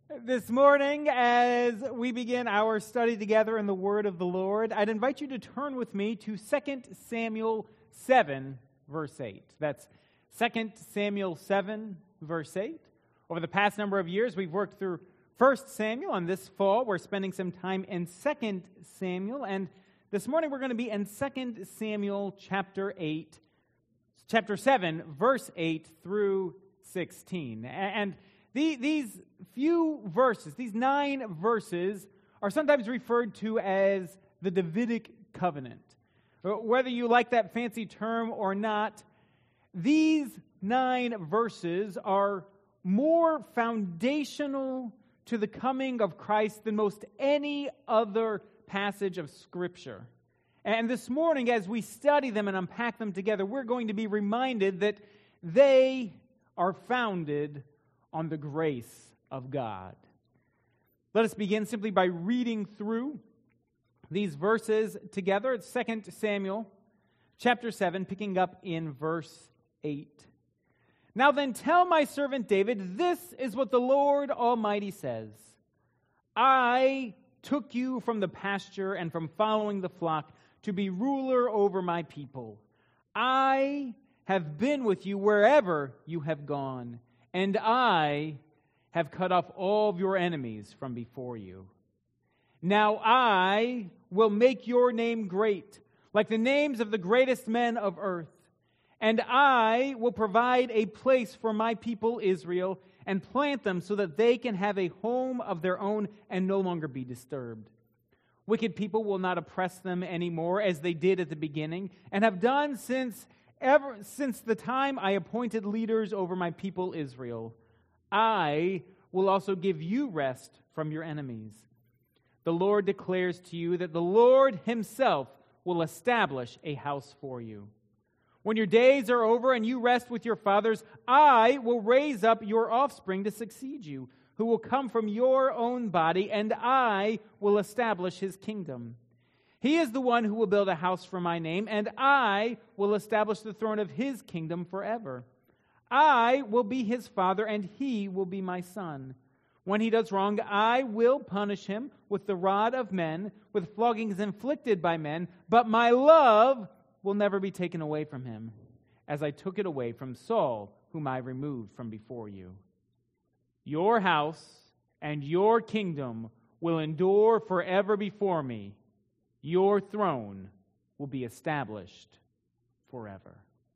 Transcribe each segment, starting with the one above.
This morning, as we begin our study together in the Word of the Lord, I'd invite you to turn with me to 2 Samuel 7, verse 8. That's 2 Samuel 7, verse 8. Over the past number of years, we've worked through 1 Samuel, and this fall, we're spending some time in 2 Samuel, and this morning we're going to be in 2 Samuel chapter 7, verse 8 through 16. And these few verses, these 9 verses, are sometimes referred to as the Davidic covenant. Whether you like that fancy term or not, these 9 verses are more foundational to the coming of Christ than most any other passage of Scripture. And this morning, as we study them and unpack them together, we're going to be reminded that they are founded on the grace of God. Let us begin simply by reading through these verses together. It's 2 Samuel chapter 7, picking up in verse 8. Now then, tell my servant David, this is what the Lord Almighty says. I took you from the pasture and from following the flock to be ruler over my people. I have been with you wherever you have gone, and I have cut off all of your enemies from before you. Now I will make your name great, like the names of the greatest men of earth. And I will provide a place for my people Israel and plant them so that they can have a home of their own and no longer be disturbed. Wicked people will not oppress them anymore as they did at the beginning and have done since the time I appointed leaders over my people Israel. I will also give you rest from your enemies. The Lord declares to you that the Lord Himself will establish a house for you. When your days are over and you rest with your fathers, I will raise up your offspring to succeed you, who will come from your own body, and I will establish His kingdom. He is the one who will build a house for my name, and I will establish the throne of His kingdom forever. I will be His father, and He will be my son. When he does wrong, I will punish him with the rod of men, with floggings inflicted by men, but my love will never be taken away from him, as I took it away from Saul, whom I removed from before you. Your house and your kingdom will endure forever before me. Your throne will be established forever.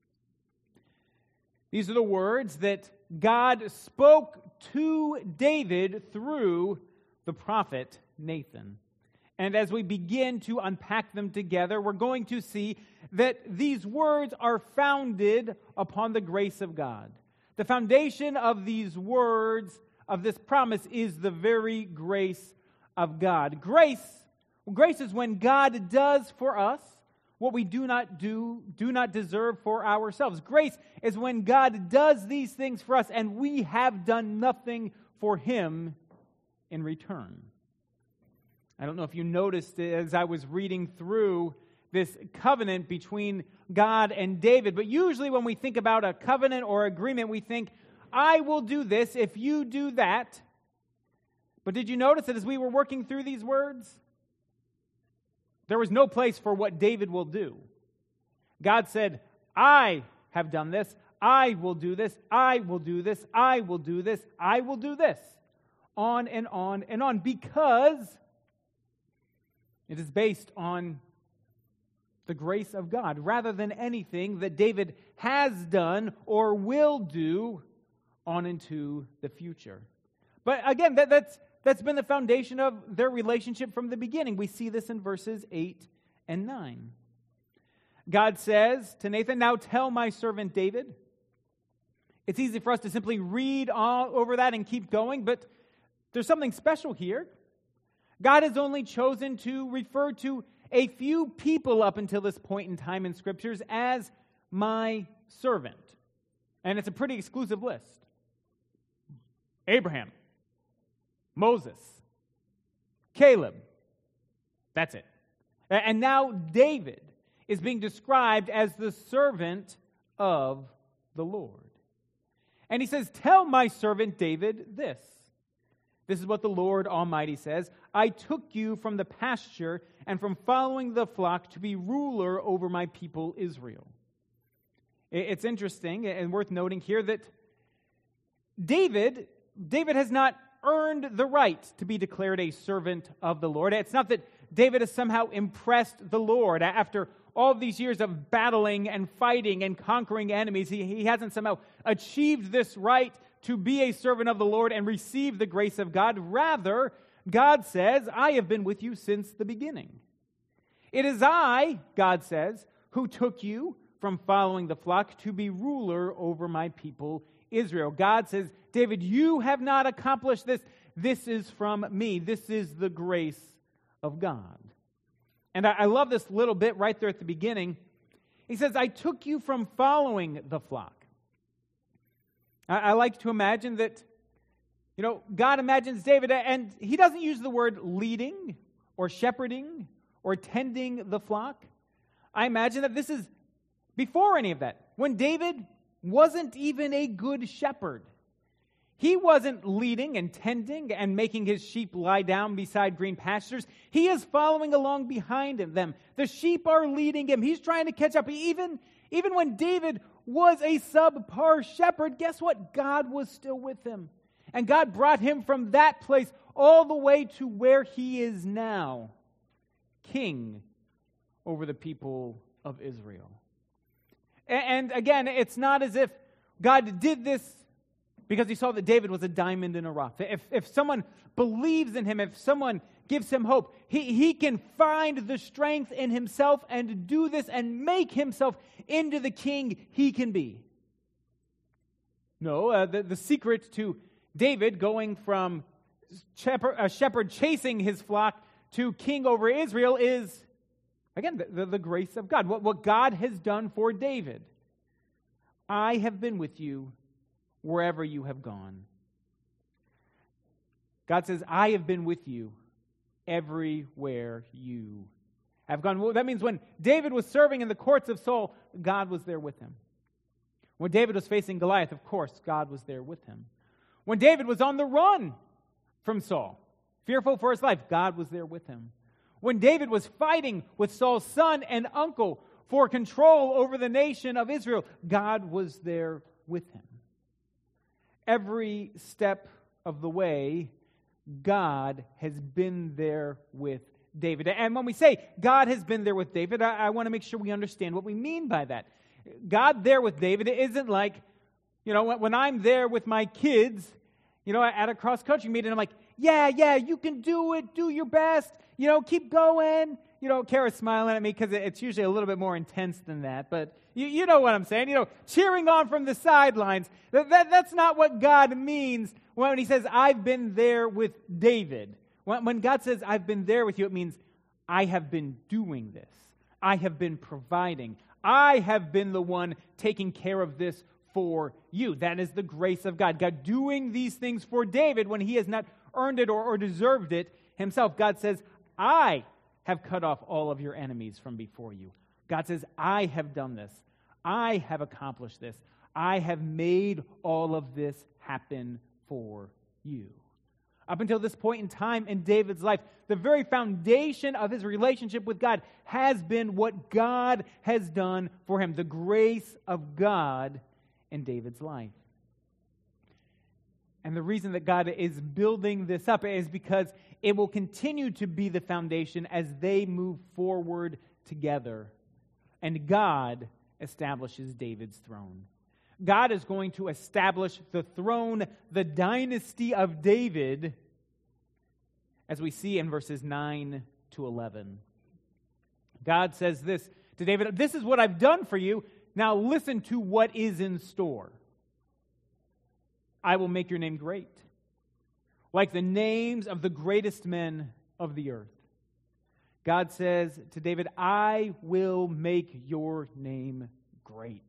These are the words that God spoke to David through the prophet Nathan. And as we begin to unpack them together, we're going to see that these words are founded upon the grace of God. The foundation of these words, of this promise, is the very grace of God. Grace is when God does for us what we do not deserve for ourselves. Grace is when God does these things for us and we have done nothing for Him in return. I don't know if you noticed as I was reading through this covenant between God and David, but usually when we think about a covenant or agreement, we think, I will do this if you do that. But did you notice that as we were working through these words, there was no place for what David will do. God said, I have done this, I will do this, I will do this, I will do this, I will do this. On and on and on, because it is based on the grace of God, rather than anything that David has done or will do on into the future. But again, that's been the foundation of their relationship from the beginning. We see this in verses 8 and 9. God says to Nathan, now tell my servant David. It's easy for us to simply read all over that and keep going, but there's something special here. God has only chosen to refer to a few people up until this point in time in Scriptures as my servant. And it's a pretty exclusive list. Abraham, Moses, Caleb. That's it. And now David is being described as the servant of the Lord. And he says, tell my servant David this. This is what the Lord Almighty says. I took you from the pasture and from following the flock to be ruler over my people Israel. It's interesting and worth noting here that David has not earned the right to be declared a servant of the Lord. It's not that David has somehow impressed the Lord. After all these years of battling and fighting and conquering enemies, he hasn't somehow achieved this right to be a servant of the Lord and receive the grace of God. Rather, God says, I have been with you since the beginning. It is I, God says, who took you from following the flock to be ruler over my people Israel. God says, David, you have not accomplished this. This is from me. This is the grace of God. And I love this little bit right there at the beginning. He says, I took you from following the flock. I like to imagine that, God imagines David, and he doesn't use the word leading or shepherding or tending the flock. I imagine that this is before any of that, when David wasn't even a good shepherd. He wasn't leading and tending and making his sheep lie down beside green pastures. He is following along behind them. The sheep are leading him. He's trying to catch up. Even when David was a subpar shepherd, guess what? God was still with him. And God brought him from that place all the way to where he is now, king over the people of Israel. And again, it's not as if God did this because he saw that David was a diamond in a rough. If someone believes in him, if someone gives him hope, he can find the strength in himself and do this and make himself into the king he can be. No, the secret to David going from a shepherd chasing his flock to king over Israel is, again, the grace of God. What God has done for David. I have been with you wherever you have gone. God says, I have been with you everywhere you have gone. Well, that means when David was serving in the courts of Saul, God was there with him. When David was facing Goliath, of course, God was there with him. When David was on the run from Saul, fearful for his life, God was there with him. When David was fighting with Saul's son and uncle for control over the nation of Israel, God was there with him. Every step of the way, God has been there with David. And when we say God has been there with David, I want to make sure we understand what we mean by that. God there with David isn't like, when I'm there with my kids, at a cross-country meeting, I'm like, yeah, you can do it, do your best, keep going. Kara's smiling at me because it's usually a little bit more intense than that, but you know what I'm saying, cheering on from the sidelines. That's not what God means when he says, I've been there with David. When God says, I've been there with you, it means I have been doing this. I have been providing. I have been the one taking care of this for you. That is the grace of God. God doing these things for David when he has not earned it or deserved it himself. God says, I have cut off all of your enemies from before you. God says, I have done this. I have accomplished this. I have made all of this happen for you. Up until this point in time in David's life, the very foundation of his relationship with God has been what God has done for him, the grace of God in David's life. And the reason that God is building this up is because it will continue to be the foundation as they move forward together. And God establishes David's throne. God is going to establish the throne, the dynasty of David, as we see in verses 9 to 11. God says this to David, this is what I've done for you. Now listen to what is in store. I will make your name great, like the names of the greatest men of the earth. God says to David, I will make your name great.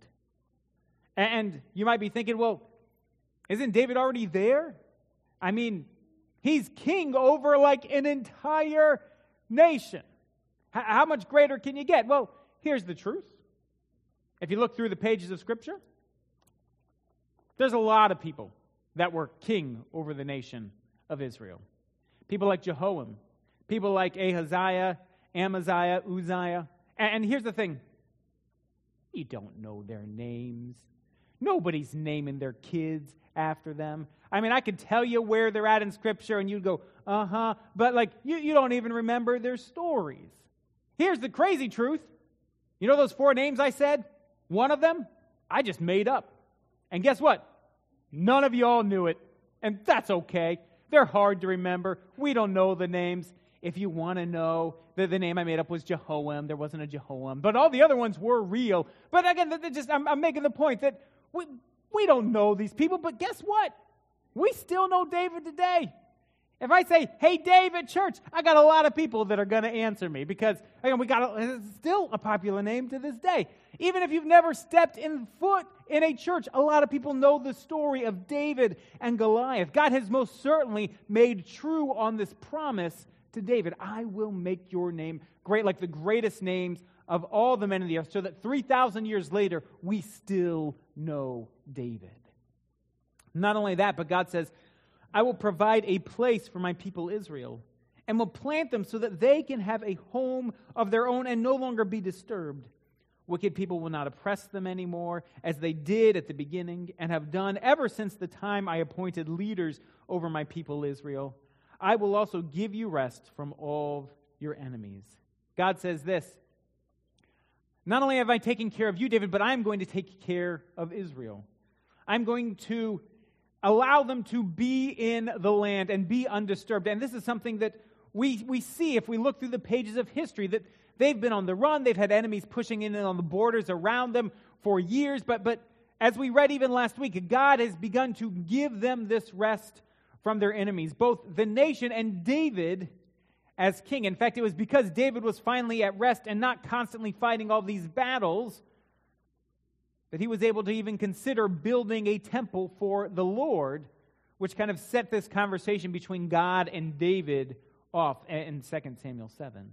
And you might be thinking, well, isn't David already there? I mean, he's king over like an entire nation. How much greater can you get? Well, here's the truth. If you look through the pages of Scripture, there's a lot of people that were king over the nation of Israel. People like Jehoram, people like Ahaziah, Amaziah, Uzziah. And here's the thing. You don't know their names. Nobody's naming their kids after them. I mean, I could tell you where they're at in Scripture, and you'd go, but you don't even remember their stories. Here's the crazy truth. You know those 4 names I said? One of them, I just made up. And guess what? None of you all knew it. And that's okay. They're hard to remember. We don't know the names. If you want to know, the name I made up was Jehoram. There wasn't a Jehoram. But all the other ones were real. But again, I'm making the point that we don't know these people. But guess what? We still know David today. If I say, hey, David, church, I got a lot of people that are going to answer me because, again, it's still a popular name to this day. Even if you've never stepped foot in a church, a lot of people know the story of David and Goliath. God has most certainly made true on this promise to David. I will make your name great, like the greatest names of all the men of the earth, so that 3,000 years later, we still know David. Not only that, but God says, I will provide a place for my people Israel and will plant them so that they can have a home of their own and no longer be disturbed. Wicked people will not oppress them anymore as they did at the beginning and have done ever since the time I appointed leaders over my people Israel. I will also give you rest from all your enemies. God says this, not only have I taken care of you, David, but I'm going to take care of Israel. I'm going to allow them to be in the land and be undisturbed. And this is something that we see if we look through the pages of history, that they've been on the run. They've had enemies pushing in on the borders around them for years. But as we read even last week, God has begun to give them this rest from their enemies, both the nation and David as king. In fact, it was because David was finally at rest and not constantly fighting all these battles that he was able to even consider building a temple for the Lord, which kind of set this conversation between God and David off in 2 Samuel 7.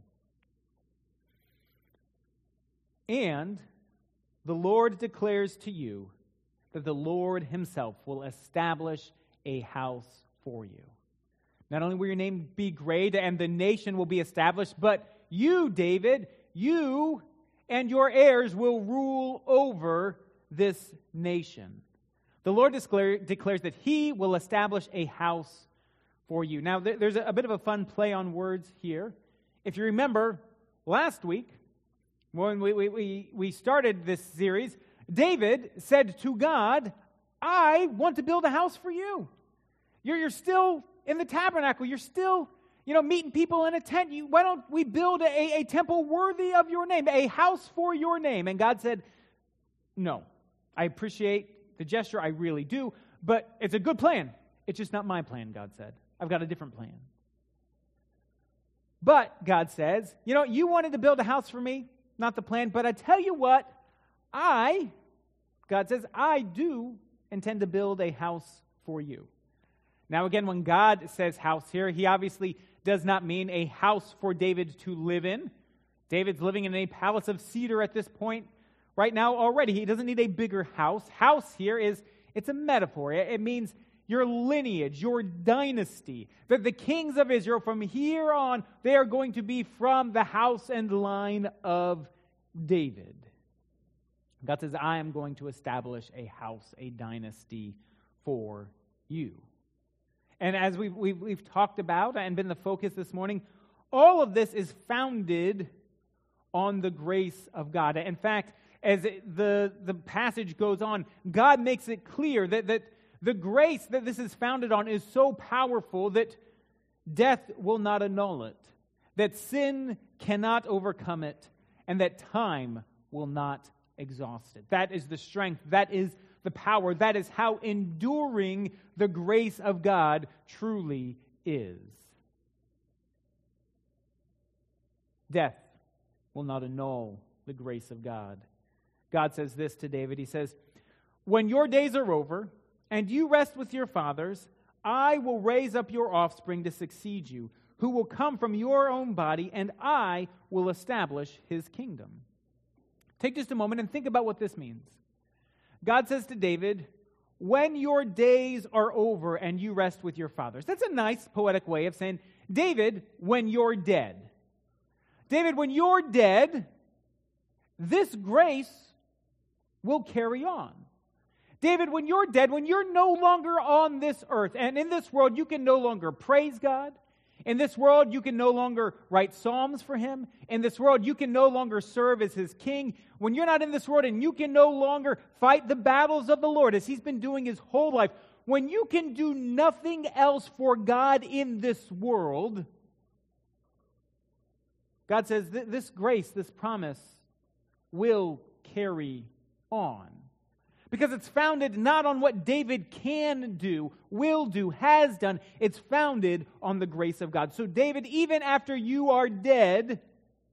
And the Lord declares to you that the Lord himself will establish a house for you. Not only will your name be great and the nation will be established, but you, David, you and your heirs will rule over this nation. The Lord declares that he will establish a house for you. Now, there's a bit of a fun play on words here. If you remember, last week, when we started this series, David said to God, I want to build a house for you. You're still in the tabernacle. You're still, meeting people in a tent. Why don't we build a temple worthy of your name, a house for your name? And God said, no. I appreciate the gesture, I really do, but it's a good plan. It's just not my plan, God said. I've got a different plan. But, God says, you wanted to build a house for me, not the plan, but I tell you what, God says, I do intend to build a house for you. Now again, when God says house here, he obviously does not mean a house for David to live in. David's living in a palace of cedar at this point. Right now already, he doesn't need a bigger house. House here it's a metaphor. It means your lineage, your dynasty. That the kings of Israel from here on, they are going to be from the house and line of David. God says, I am going to establish a house, a dynasty for you. And as we've talked about and been the focus this morning, all of this is founded on the grace of God. In fact, as the passage goes on, God makes it clear that the grace that this is founded on is so powerful that death will not annul it, that sin cannot overcome it, and that time will not exhaust it. That is the strength, that is the power, that is how enduring the grace of God truly is. Death will not annul the grace of God. God says this to David. He says, when your days are over and you rest with your fathers, I will raise up your offspring to succeed you, who will come from your own body, and I will establish his kingdom. Take just a moment and think about what this means. God says to David, when your days are over and you rest with your fathers. That's a nice poetic way of saying, David, when you're dead. David, when you're dead, this grace will carry on. David, when you're dead, when you're no longer on this earth, and in this world you can no longer praise God, in this world you can no longer write psalms for Him, in this world you can no longer serve as His king, when you're not in this world and you can no longer fight the battles of the Lord as He's been doing His whole life, when you can do nothing else for God in this world, God says this grace, this promise will carry on. Because it's founded not on what David can do, will do, has done. It's founded on the grace of God. So David, even after you are dead,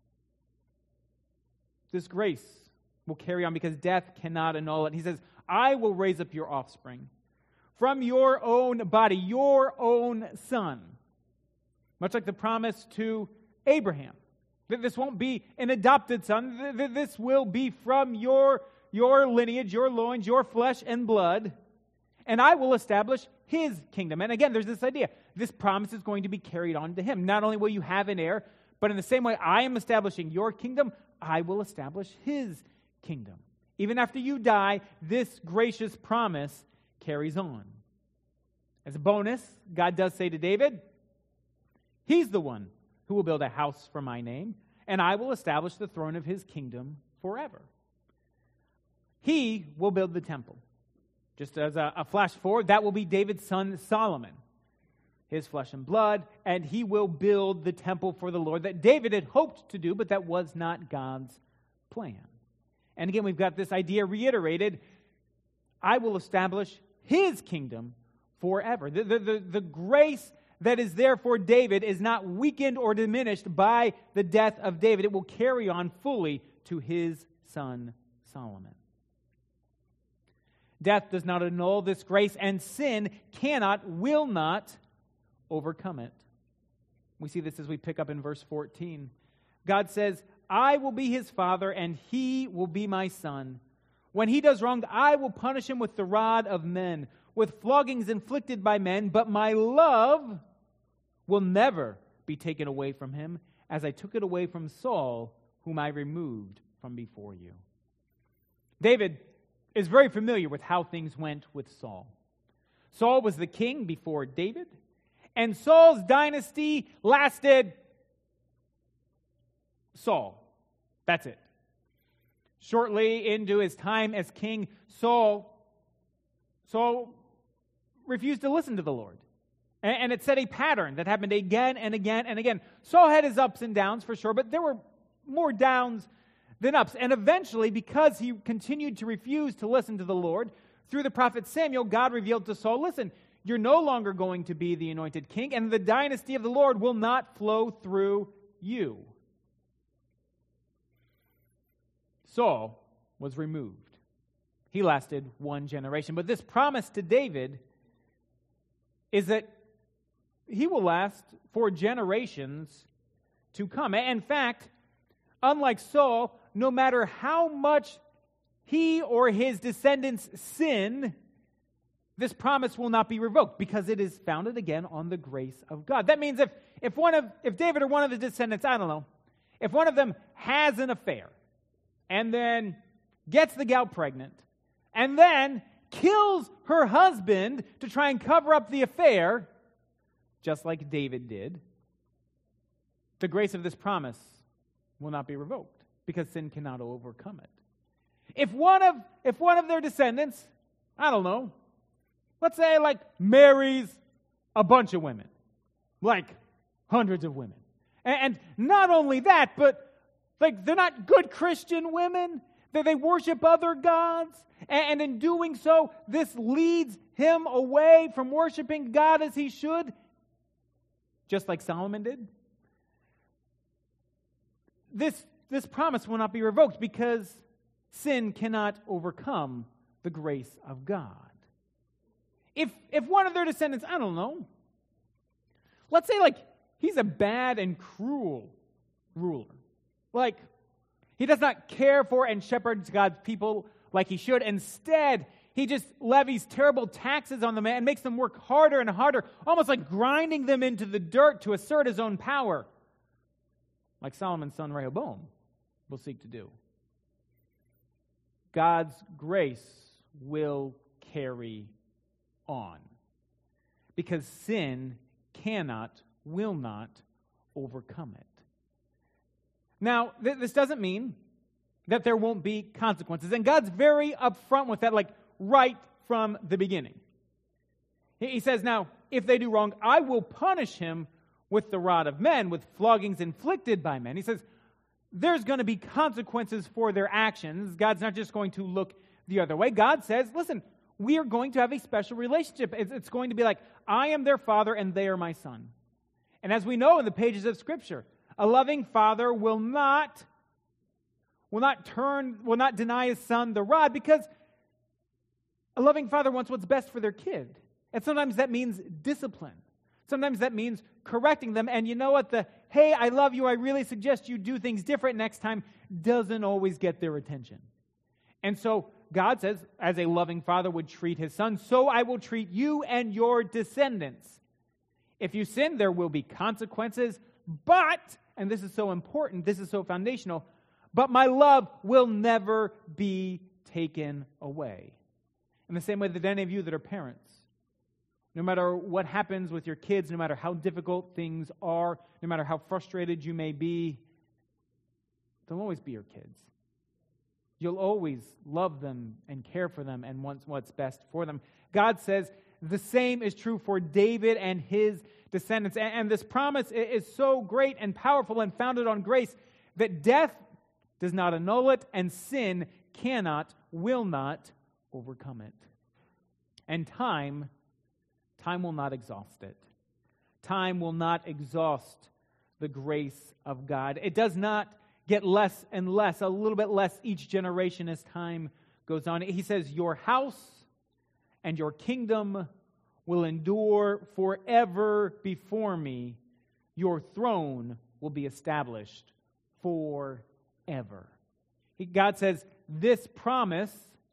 this grace will carry on because death cannot annul it. He says, I will raise up your offspring from your own body, your own son. Much like the promise to Abraham. This won't be an adopted son. This will be from your lineage, your loins, your flesh and blood, and I will establish His kingdom. And again, there's this idea. This promise is going to be carried on to Him. Not only will you have an heir, but in the same way I am establishing your kingdom, I will establish His kingdom. Even after you die, this gracious promise carries on. As a bonus, God does say to David, He's the one who will build a house for my name, and I will establish the throne of His kingdom forever. He will build the temple. Just as a flash forward, that will be David's son Solomon, his flesh and blood, and he will build the temple for the Lord that David had hoped to do, but that was not God's plan. And again, we've got this idea reiterated, I will establish His kingdom forever. The grace that is there for David is not weakened or diminished by the death of David. It will carry on fully to his son Solomon. Death does not annul this grace, and sin cannot, will not overcome it. We see this as we pick up in verse 14. God says, I will be his father, and he will be my son. When he does wrong, I will punish him with the rod of men, with floggings inflicted by men, but my love will never be taken away from him, as I took it away from Saul, whom I removed from before you. David is very familiar with how things went with Saul. Saul was the king before David, and Saul's dynasty lasted Saul. That's it. Shortly into his time as king, Saul refused to listen to the Lord. And it set a pattern that happened again and again and again. Saul had his ups and downs for sure, but there were more downs than ups. And eventually, because he continued to refuse to listen to the Lord, through the prophet Samuel, God revealed to Saul, listen, you're no longer going to be the anointed king, and the dynasty of the Lord will not flow through you. Saul was removed. He lasted one generation. But this promise to David is that he will last for generations to come. In fact, unlike Saul, no matter how much he or his descendants sin, this promise will not be revoked because it is founded again on the grace of God. That means if David or one of his descendants, I don't know, if one of them has an affair and then gets the gal pregnant and then kills her husband to try and cover up the affair, just like David did, the grace of this promise will not be revoked because sin cannot overcome it. If one of their descendants, I don't know, let's say marries a bunch of women, hundreds of women. And not only that, but they're not good Christian women, that they worship other gods, and in doing so, this leads him away from worshiping God as he should, just like Solomon did. This promise will not be revoked because sin cannot overcome the grace of God. If one of their descendants, I don't know, let's say he's a bad and cruel ruler. He does not care for and shepherds God's people like he should. Instead, he just levies terrible taxes on them and makes them work harder and harder, almost like grinding them into the dirt to assert his own power, like Solomon's son Rehoboam will seek to do. God's grace will carry on because sin cannot, will not overcome it. Now, this doesn't mean that there won't be consequences, and God's very upfront with that, like right from the beginning. He says, now, if they do wrong, I will punish him with the rod of men, with floggings inflicted by men. He says, there's going to be consequences for their actions. God's not just going to look the other way. God says, listen, we are going to have a special relationship. It's going to be like, I am their father and they are my son. And as we know in the pages of Scripture, a loving father will not deny his son the rod, because a loving father wants what's best for their kid. And sometimes that means discipline. Sometimes that means correcting them. And you know what? Hey, I love you, I really suggest you do things different next time, doesn't always get their attention. And so God says, as a loving father would treat his son, so I will treat you and your descendants. If you sin, there will be consequences, but, and this is so important, this is so foundational, but my love will never be taken away. In the same way that any of you that are parents, no matter what happens with your kids, no matter how difficult things are, no matter how frustrated you may be, they'll always be your kids. You'll always love them and care for them and want what's best for them. God says the same is true for David and his descendants. And this promise is so great and powerful and founded on grace that death does not annul it and sin cannot, will not overcome it. And time will not exhaust it. Time will not exhaust the grace of God. It does not get less and less, a little bit less each generation as time goes on. He says, your house and your kingdom will endure forever before me. Your throne will be established forever. God says, this promise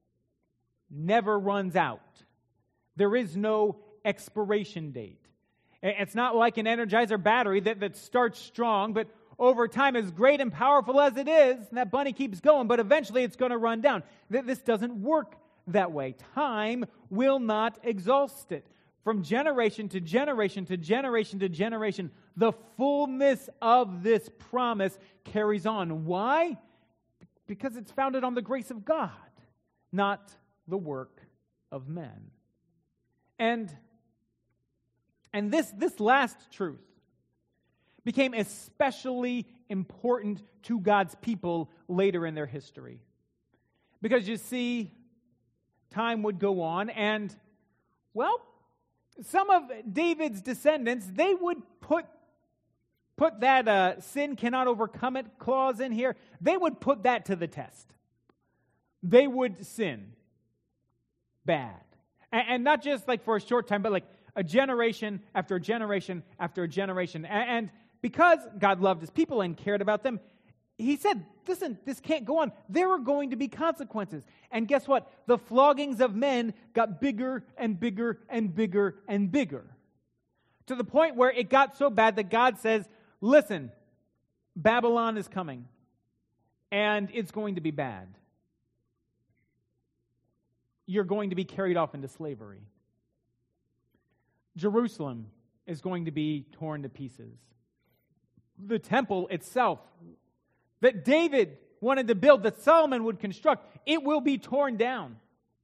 never runs out. There is no expiration date. It's not like an Energizer battery that starts strong, but over time, as great and powerful as it is, that bunny keeps going, but eventually it's going to run down. This doesn't work that way. Time will not exhaust it. From generation to generation to generation to generation, the fullness of this promise carries on. Why? Because it's founded on the grace of God, not the work of men. And this last truth became especially important to God's people later in their history. Because you see, time would go on and, well, some of David's descendants, they would put that sin cannot overcome it clause in here. They would put that to the test. They would sin bad. And not just like for a short time, but like a generation after a generation after a generation. And because God loved his people and cared about them, he said, listen, this can't go on. There are going to be consequences. And guess what? The floggings of men got bigger and bigger and bigger and bigger. To the point where it got so bad that God says, listen, Babylon is coming. And it's going to be bad. You're going to be carried off into slavery. Jerusalem is going to be torn to pieces. The temple itself that David wanted to build, that Solomon would construct, it will be torn down.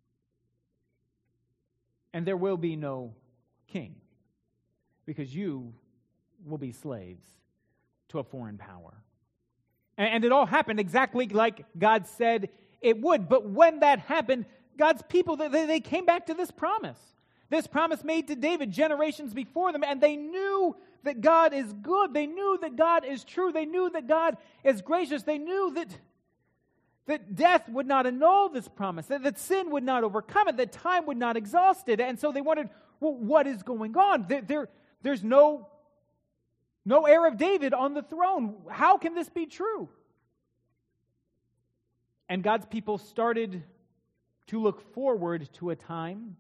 And there will be no king, because you will be slaves to a foreign power. And it all happened exactly like God said it would. But when that happened, God's people, they came back to this promise. This promise made to David generations before them, and they knew that God is good. They knew that God is true. They knew that God is gracious. They knew that death would not annul this promise, that sin would not overcome it, that time would not exhaust it. And so they wondered, well, what is going on? There's no heir of David on the throne. How can this be true? And God's people started to look forward to a time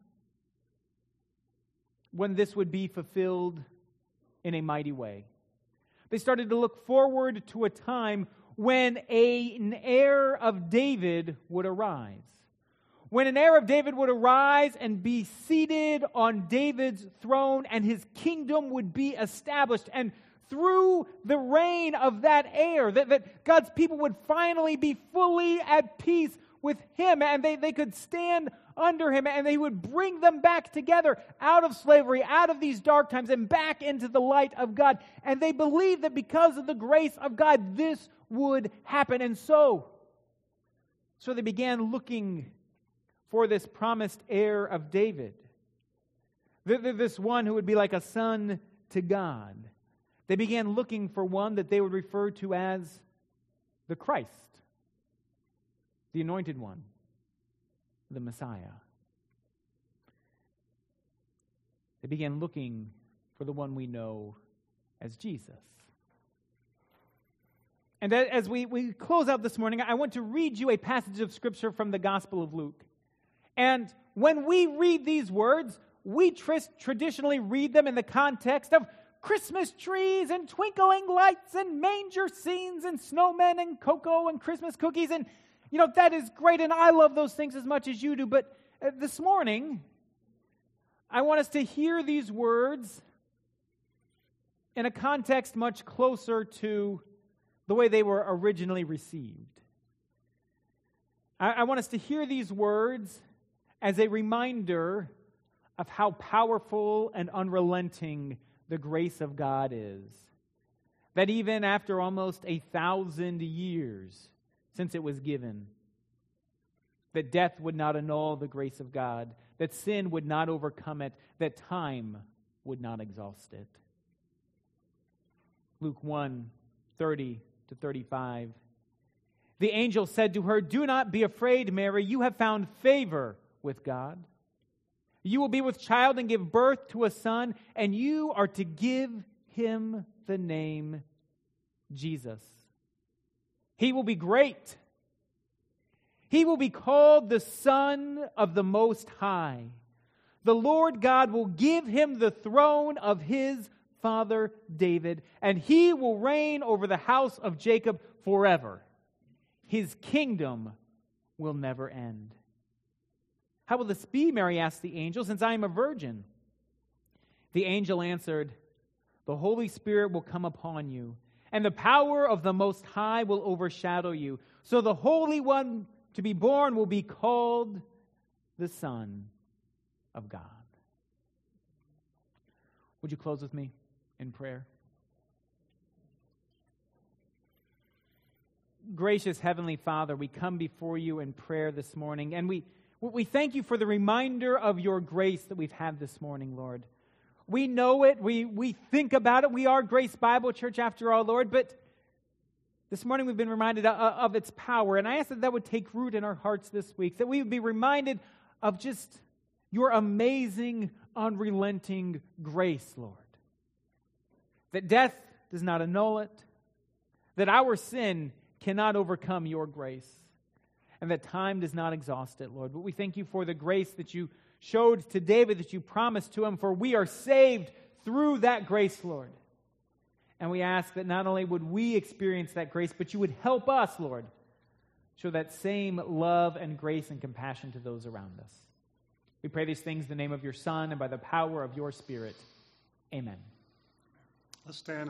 when this would be fulfilled in a mighty way. They started to look forward to a time when an heir of David would arise. When an heir of David would arise and be seated on David's throne, and his kingdom would be established. And through the reign of that heir, that God's people would finally be fully at peace with him, and they could stand under him, and they would bring them back together out of slavery, out of these dark times, and back into the light of God. And they believed that because of the grace of God, this would happen. And so they began looking for this promised heir of David, this one who would be like a son to God. They began looking for one that they would refer to as the Christ, the Anointed One, the Messiah. They began looking for the one we know as Jesus. And as we close out this morning, I want to read you a passage of Scripture from the Gospel of Luke. And when we read these words, we traditionally read them in the context of Christmas trees and twinkling lights and manger scenes and snowmen and cocoa and Christmas cookies. And, that is great, and I love those things as much as you do. But this morning, I want us to hear these words in a context much closer to the way they were originally received. I want us to hear these words as a reminder of how powerful and unrelenting the grace of God is. That even after almost 1,000 years since it was given, that death would not annul the grace of God, that sin would not overcome it, that time would not exhaust it. Luke 1:30-35. The angel said to her, "Do not be afraid, Mary, you have found favor with God. You will be with child and give birth to a son, and you are to give him the name Jesus. He will be great. He will be called the Son of the Most High. The Lord God will give him the throne of his father David, and he will reign over the house of Jacob forever. His kingdom will never end." "How will this be?" Mary asked the angel, "since I am a virgin?" The angel answered, "The Holy Spirit will come upon you, and the power of the Most High will overshadow you. So the Holy One to be born will be called the Son of God." Would you close with me in prayer? Gracious Heavenly Father, we come before you in prayer this morning, and we thank you for the reminder of your grace that we've had this morning, Lord. We know it. We think about it. We are Grace Bible Church after all, Lord, but this morning we've been reminded of its power, and I ask that would take root in our hearts this week, that we would be reminded of just your amazing, unrelenting grace, Lord. That death does not annul it, that our sin cannot overcome your grace, and that time does not exhaust it, Lord. But we thank you for the grace that you showed to David, that you promised to him, for we are saved through that grace, Lord. And we ask that not only would we experience that grace, but you would help us, Lord, show that same love and grace and compassion to those around us. We pray these things in the name of your Son and by the power of your Spirit. Amen. Let's stand.